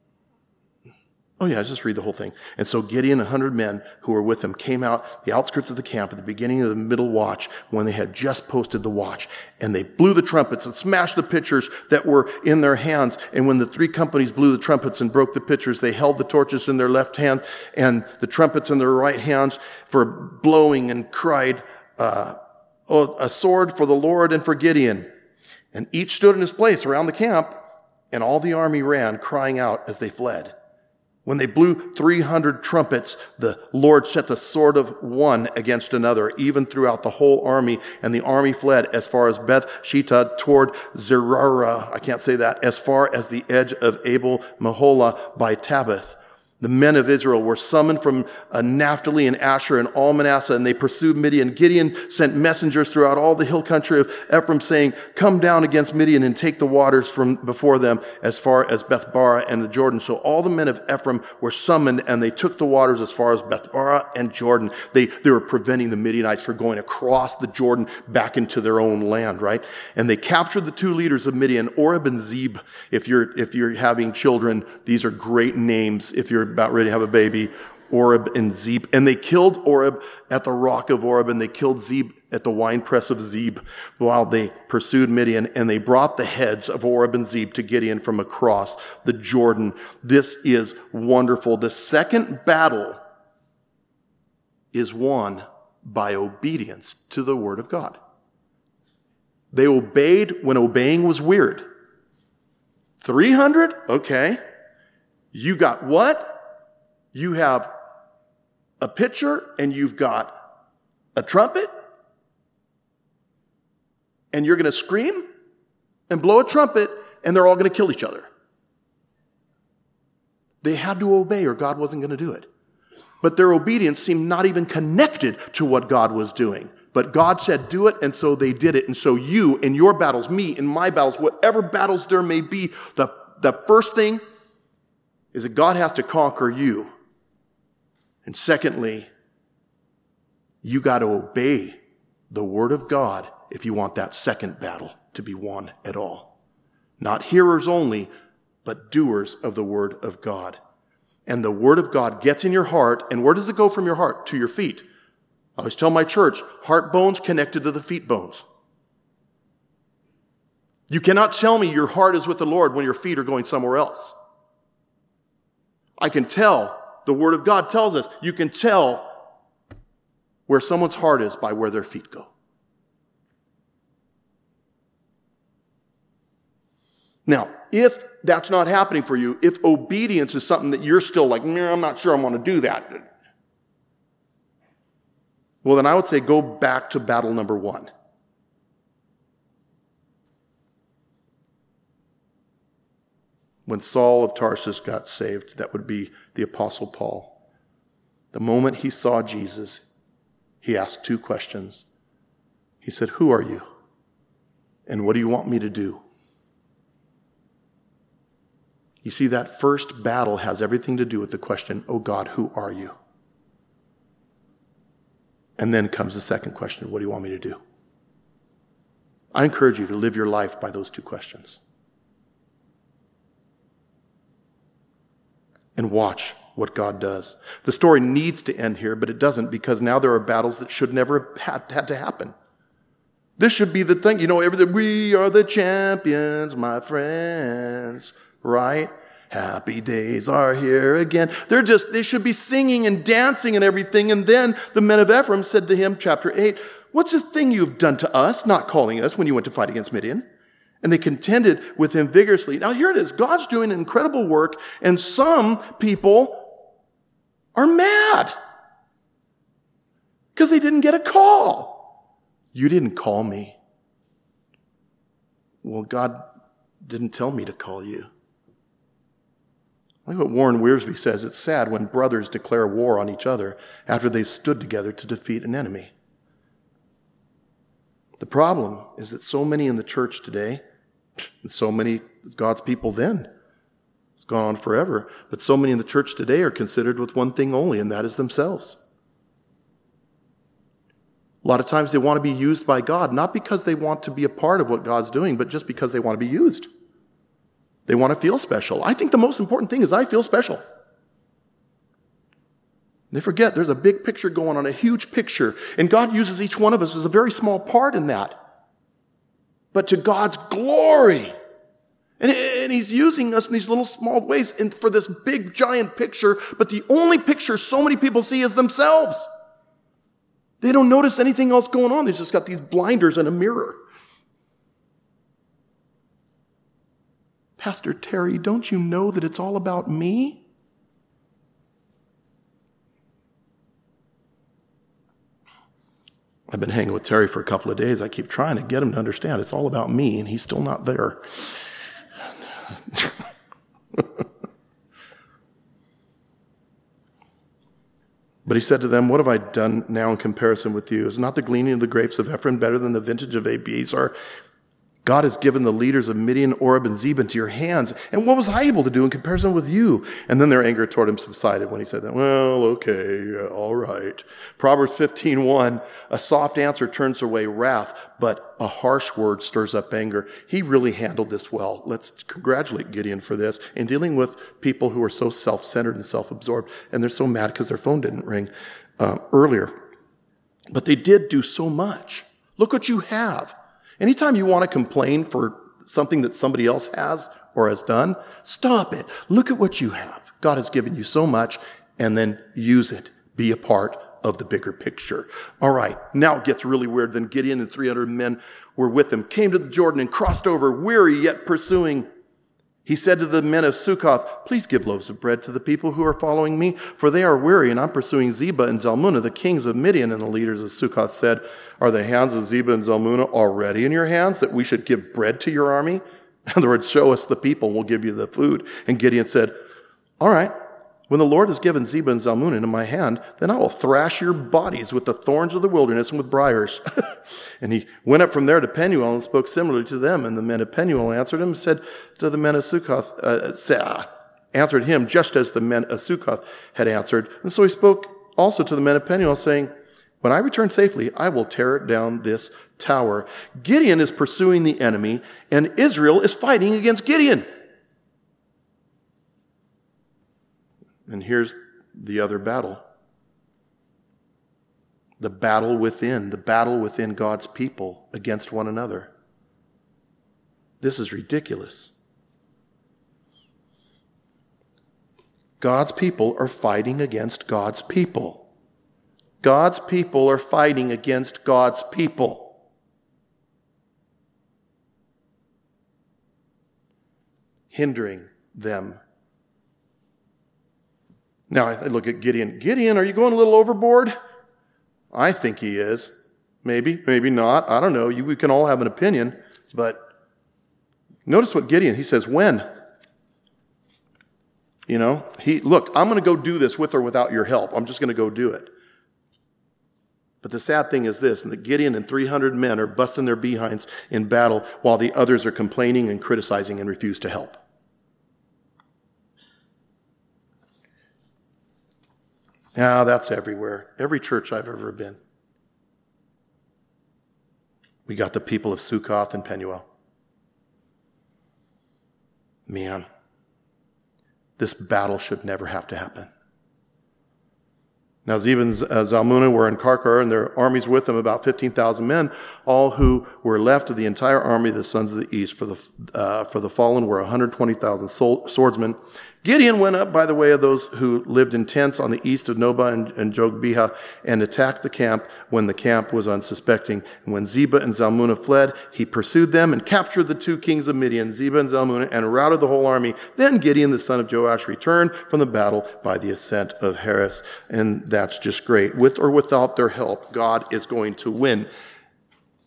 S1: Oh yeah, just read the whole thing. And so Gideon and a hundred men who were with him came out the outskirts of the camp at the beginning of the middle watch when they had just posted the watch. And they blew the trumpets and smashed the pitchers that were in their hands. And when the three companies blew the trumpets and broke the pitchers, they held the torches in their left hands and the trumpets in their right hands for blowing and cried, uh, oh, a sword for the Lord and for Gideon. And each stood in his place around the camp, and all the army ran, crying out as they fled. When they blew three hundred trumpets, the Lord set the sword of one against another, even throughout the whole army. And the army fled as far as Beth-shittah toward Zerah. I can't say that. As far as the edge of Abel-Meholah by Tabbath. The men of Israel were summoned from uh, Naphtali and Asher and all Manasseh, and they pursued Midian. Gideon sent messengers throughout all the hill country of Ephraim, saying, come down against Midian and take the waters from before them as far as Bethbara and the Jordan. So all the men of Ephraim were summoned, and they took the waters as far as Bethbara and Jordan. They, they were preventing the Midianites from going across the Jordan back into their own land, right? And they captured the two leaders of Midian, Oreb and Zeb. If you're, if you're having children, these are great names. If you're about ready to have a baby, Oreb and Zeb. And they killed Oreb at the rock of Oreb, and they killed Zeb at the winepress of Zeb while they pursued Midian. And they brought the heads of Oreb and Zeb to Gideon from across the Jordan. This is wonderful. The second battle is won by obedience to the word of God. They obeyed when obeying was weird. three hundred? Okay. You got what? You have a pitcher and you've got a trumpet, and you're going to scream and blow a trumpet, and they're all going to kill each other. They had to obey or God wasn't going to do it. But their obedience seemed not even connected to what God was doing. But God said, do it, and so they did it. And so you, in your battles, me, in my battles, whatever battles there may be, the, the first thing is that God has to conquer you. And secondly, you got to obey the word of God if you want that second battle to be won at all. Not hearers only, but doers of the word of God. And the word of God gets in your heart, and where does it go from your heart? To your feet. I always tell my church, heart bones connected to the feet bones. You cannot tell me your heart is with the Lord when your feet are going somewhere else. I can tell. The word of God tells us you can tell where someone's heart is by where their feet go. Now, if that's not happening for you, if obedience is something that you're still like, nah, I'm not sure I want to do that, well, then I would say go back to battle number one. When Saul of Tarsus got saved, that would be the Apostle Paul. The moment he saw Jesus, he asked two questions. He said, who are you? And what do you want me to do? You see, that first battle has everything to do with the question, oh God, who are you? And then comes the second question, what do you want me to do? I encourage you to live your life by those two questions. And watch what God does. The story needs to end here, but it doesn't, because now there are battles that should never have had, had to happen. This should be the thing, you know, everything, we are the champions, my friends, right? Happy days are here again. They're just, they should be singing and dancing and everything. And then the men of Ephraim said to him, chapter eight, what's this thing you've done to us, not calling us when you went to fight against Midian? And they contended with him vigorously. Now here it is. God's doing incredible work, and some people are mad because they didn't get a call. You didn't call me. Well, God didn't tell me to call you. Like what Warren Wiersbe says, it's sad when brothers declare war on each other after they've stood together to defeat an enemy. The problem is that so many in the church today, and so many of God's people then, it's gone on forever, but so many in the church today are considered with one thing only, and that is themselves. A lot of times they want to be used by God, not because they want to be a part of what God's doing, but just because they want to be used. They want to feel special. I think the most important thing is I feel special. They forget there's a big picture going on, a huge picture, and God uses each one of us as a very small part in that. But to God's glory. And, and he's using us in these little small ways and for this big giant picture, but the only picture so many people see is themselves. They don't notice anything else going on. They've just got these blinders and a mirror. Pastor Terry, don't you know that it's all about me? I've been hanging with Terry for a couple of days. I keep trying to get him to understand it's all about me, and he's still not there. But he said to them, what have I done now in comparison with you? Is not the gleaning of the grapes of Ephraim better than the vintage of Abiezer? God has given the leaders of Midian, Oreb, and Zeb into your hands. And what was I able to do in comparison with you? And then their anger toward him subsided when he said that. Well, okay, all right. Proverbs fifteen one, a soft answer turns away wrath, but a harsh word stirs up anger. He really handled this well. Let's congratulate Gideon for this in dealing with people who are so self-centered and self-absorbed. And they're so mad because their phone didn't ring uh, earlier. But they did do so much. Look what you have. Anytime you want to complain for something that somebody else has or has done, stop it. Look at what you have. God has given you so much, and then use it. Be a part of the bigger picture. All right, now it gets really weird. Then Gideon and three hundred men were with him, came to the Jordan and crossed over, weary yet pursuing. He said to the men of Sukkoth, please give loaves of bread to the people who are following me, for they are weary, and I'm pursuing Zebah and Zalmunna, the kings of Midian. And the leaders of Sukkoth said, are the hands of Zebah and Zalmunna already in your hands, that we should give bread to your army? In other words, show us the people, and we'll give you the food. And Gideon said, all right, when the Lord has given Zebah and Zalmunna into my hand, then I will thrash your bodies with the thorns of the wilderness and with briars. And he went up from there to Penuel and spoke similarly to them. And the men of Penuel answered him and said to the men of Sukkoth, uh, answered him just as the men of Sukkoth had answered. And so he spoke also to the men of Penuel, saying, when I return safely, I will tear down this tower. Gideon is pursuing the enemy, and Israel is fighting against Gideon. And here's the other battle. The battle within, the battle within God's people against one another. This is ridiculous. God's people are fighting against God's people. God's people are fighting against God's people. Hindering them. Now I look at Gideon. Gideon, are you going a little overboard? I think he is. Maybe, maybe not. I don't know. You, we can all have an opinion. But notice what Gideon, he says, when? You know, he, look, I'm going to go do this with or without your help. I'm just going to go do it. But the sad thing is this, that Gideon and three hundred men are busting their behinds in battle while the others are complaining and criticizing and refuse to help. Now, that's everywhere. Every church I've ever been. We got the people of Sukkoth and Penuel. Man, this battle should never have to happen. Now, Zebah and Zalmunna were in Karkar, and their armies with them, about fifteen thousand men, all who were left of the entire army of the sons of the east. For the, uh, for the fallen were one hundred twenty thousand swordsmen. Gideon went up by the way of those who lived in tents on the east of Nobah and, and Jogbehah and attacked the camp when the camp was unsuspecting. And when Zebah and Zalmunna fled, he pursued them and captured the two kings of Midian, Zebah and Zalmunna, and routed the whole army. Then Gideon, the son of Joash, returned from the battle by the ascent of Heres. And that's just great. With or without their help, God is going to win.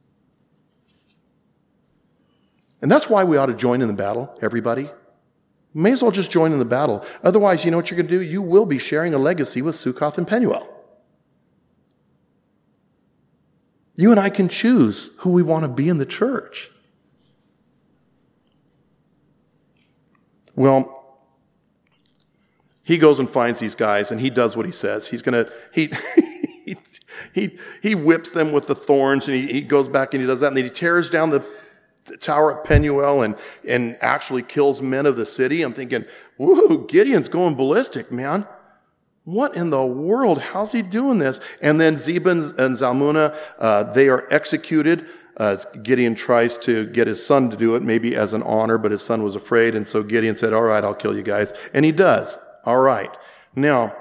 S1: And that's why we ought to join in the battle, everybody. May as well just join in the battle. Otherwise, you know what you're going to do? You will be sharing a legacy with Sukkoth and Penuel. You and I can choose who we want to be in the church. Well, he goes and finds these guys, and he does what he says. He's going to, he, he, he, he whips them with the thorns, and he, he goes back and he does that, and then he tears down the The tower at Penuel and, and actually kills men of the city. I'm thinking, whoa, Gideon's going ballistic, man. What in the world? How's he doing this? And then Zebun and Zalmunna, uh, they are executed. Uh, Gideon tries to get his son to do it, maybe as an honor, but his son was afraid. And so Gideon said, all right, I'll kill you guys. And he does. All right. Now,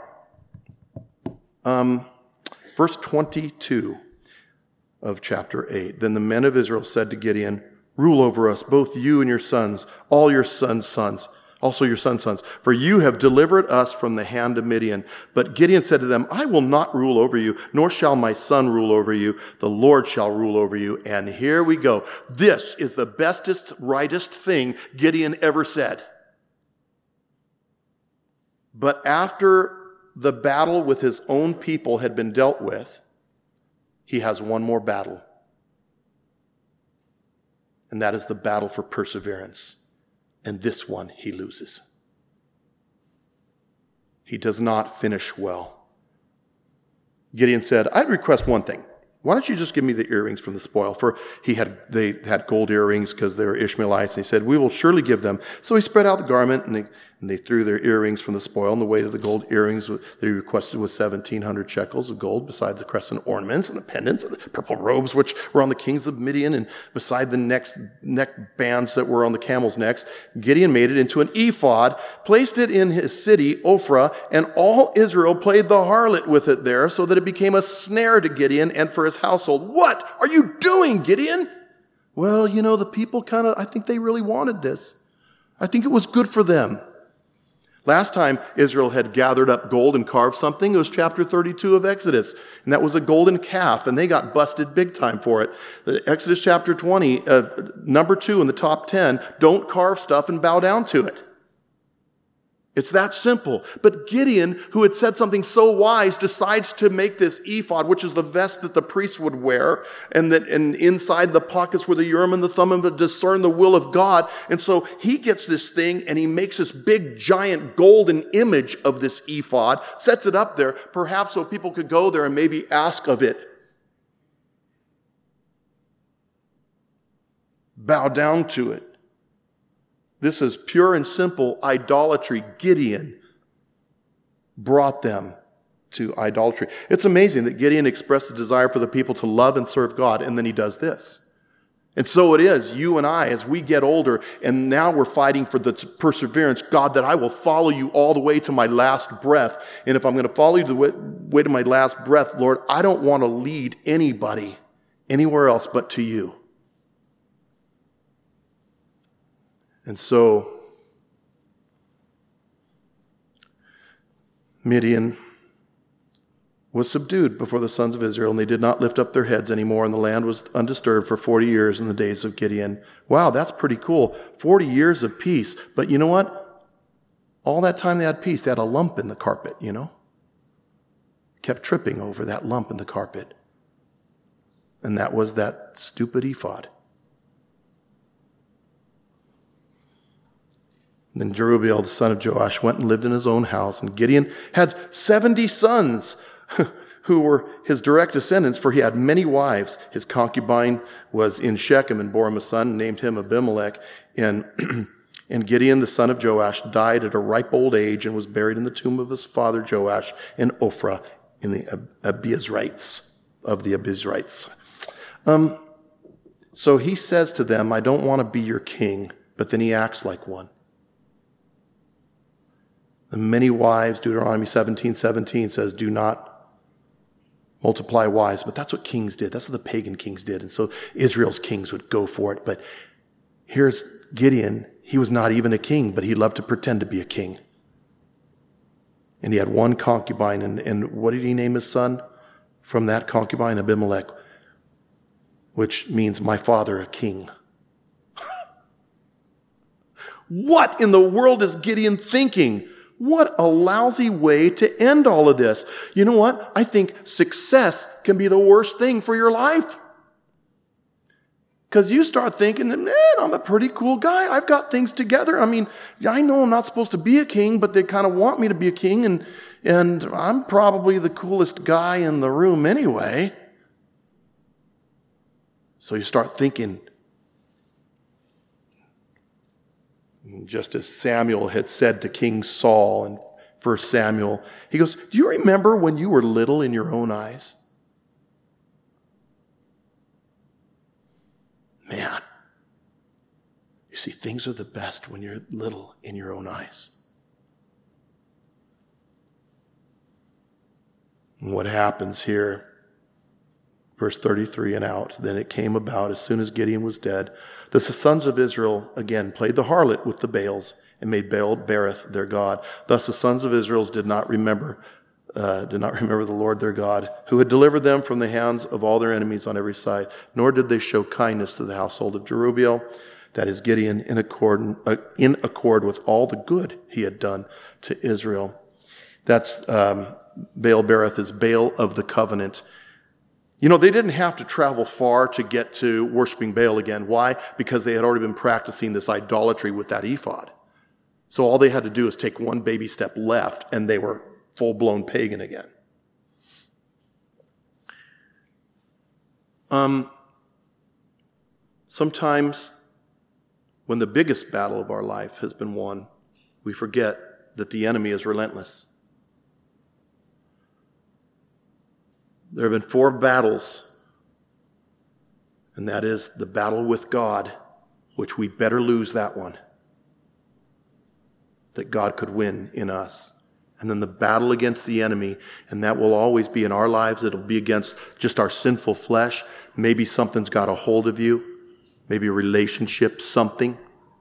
S1: um, verse twenty-two of chapter eight. Then the men of Israel said to Gideon, rule over us, both you and your sons, all your sons' sons, also your sons' sons, for you have delivered us from the hand of Midian. But Gideon said to them, I will not rule over you, nor shall my son rule over you. The Lord shall rule over you. And here we go. This is the bestest, rightest thing Gideon ever said. But after the battle with his own people had been dealt with, he has one more battle. And that is the battle for perseverance. And this one he loses. He does not finish well. Gideon said, I'd request one thing. Why don't you just give me the earrings from the spoil? For he had they had gold earrings because they were Ishmaelites. And he said, we will surely give them. So he spread out the garment, and they, and they threw their earrings from the spoil. And the weight of the gold earrings that he requested was seventeen hundred shekels of gold, beside the crescent ornaments and the pendants and the purple robes which were on the kings of Midian, and beside the necks, neck bands that were on the camels' necks. Gideon made it into an ephod, placed it in his city, Ophrah, and all Israel played the harlot with it there, so that it became a snare to Gideon and for his household. What are you doing, Gideon? Well, you know, the people kind of, I think they really wanted this. I think it was good for them. Last time Israel had gathered up gold and carved something, it was chapter thirty-two of Exodus. And that was a golden calf, and they got busted big time for it. The Exodus chapter twenty, uh, number two in the top ten, don't carve stuff and bow down to it. It's that simple. But Gideon, who had said something so wise, decides to make this ephod, which is the vest that the priests would wear, and that and inside the pockets where the Urim and the Thummim to discern the will of God. And so he gets this thing, and he makes this big, giant golden image of this ephod, sets it up there, perhaps so people could go there and maybe ask of it. Bow down to it. This is pure and simple idolatry. Gideon brought them to idolatry. It's amazing that Gideon expressed a desire for the people to love and serve God, and then he does this. And so it is, you and I, as we get older, and now we're fighting for the perseverance, God, that I will follow you all the way to my last breath. And if I'm going to follow you the way to my last breath, Lord, I don't want to lead anybody anywhere else but to you. And so, Midian was subdued before the sons of Israel, and they did not lift up their heads anymore, and the land was undisturbed for forty years in the days of Gideon. Wow, that's pretty cool. forty years of peace. But you know what? All that time they had peace, they had a lump in the carpet, you know? Kept tripping over that lump in the carpet. And that was that stupid ephod. Then Jerubbaal, the son of Joash, went and lived in his own house. And Gideon had seventy sons who were his direct descendants, for he had many wives. His concubine was in Shechem and bore him a son and named him Abimelech. And, and Gideon, the son of Joash, died at a ripe old age and was buried in the tomb of his father Joash in Ophrah in the Abiezrites, of the Abiezrites. Um, so he says to them, I don't want to be your king, but then he acts like one. The many wives, Deuteronomy seventeen seventeen says, do not multiply wives. But that's what kings did. That's what the pagan kings did. And so Israel's kings would go for it. But here's Gideon. He was not even a king, but he loved to pretend to be a king. And he had one concubine. And, and what did he name his son? From that concubine, Abimelech, which means my father, a king. What in the world is Gideon thinking? What a lousy way to end all of this. You know what? I think success can be the worst thing for your life. Because you start thinking, man, I'm a pretty cool guy. I've got things together. I mean, I know I'm not supposed to be a king, but they kind of want me to be a king, and, and I'm probably the coolest guy in the room anyway. So you start thinking, just as Samuel had said to King Saul in First Samuel, he goes, do you remember when you were little in your own eyes? Man, you see, things are the best when you're little in your own eyes. And what happens here, verse thirty-three and out, then it came about as soon as Gideon was dead, the sons of Israel again played the harlot with the Baals and made Baal Berith their god. Thus the sons of Israel did not remember Uh, did not remember the Lord their God, who had delivered them from the hands of all their enemies on every side, nor did they show kindness to the household of Jerubbaal, that is Gideon, in accord, uh, in accord with all the good he had done to Israel. That's um, Baal Berith is Baal of the covenant. You know, they didn't have to travel far to get to worshiping Baal again. Why? Because they had already been practicing this idolatry with that ephod. So all they had to do is take one baby step left, and they were full-blown pagan again. Um, sometimes when the biggest battle of our life has been won, we forget that the enemy is relentless. There have been four battles, and that is the battle with God, which we better lose that one, that God could win in us. And then the battle against the enemy, and that will always be in our lives. It'll be against just our sinful flesh. Maybe something's got a hold of you. Maybe a relationship, something.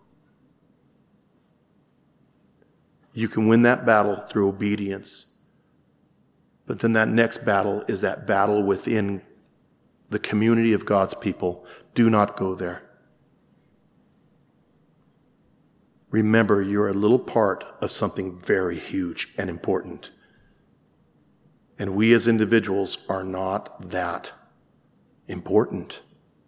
S1: You can win that battle through obedience. But then that next battle is that battle within the community of God's people. Do not go there. Remember, you're a little part of something very huge and important. And we as individuals are not that important,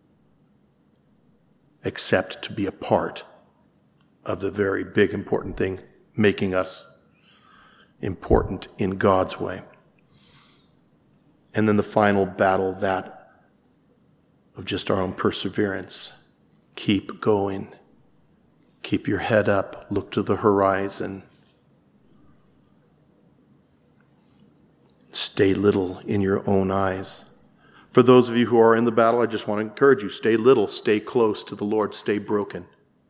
S1: except to be a part of the very big important thing, making us important in God's way. And then the final battle, that of just our own perseverance. Keep going. Keep your head up. Look to the horizon. Stay little in your own eyes. For those of you who are in the battle, I just want to encourage you. Stay little. Stay close to the Lord. Stay broken.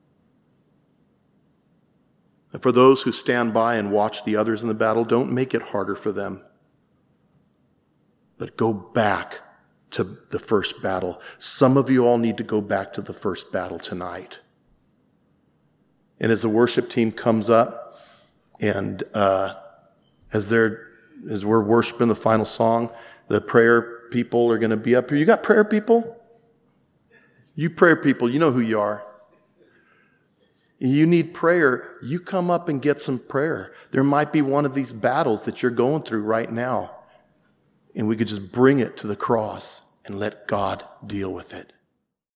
S1: And for those who stand by and watch the others in the battle, don't make it harder for them. But go back to the first battle. Some of you all need to go back to the first battle tonight. And as the worship team comes up, and uh, as they're as we're worshiping the final song, the prayer people are going to be up here. You got prayer people? You prayer people, you know who you are. You need prayer. You come up and get some prayer. There might be one of these battles that you're going through right now, and we could just bring it to the cross and let God deal with it.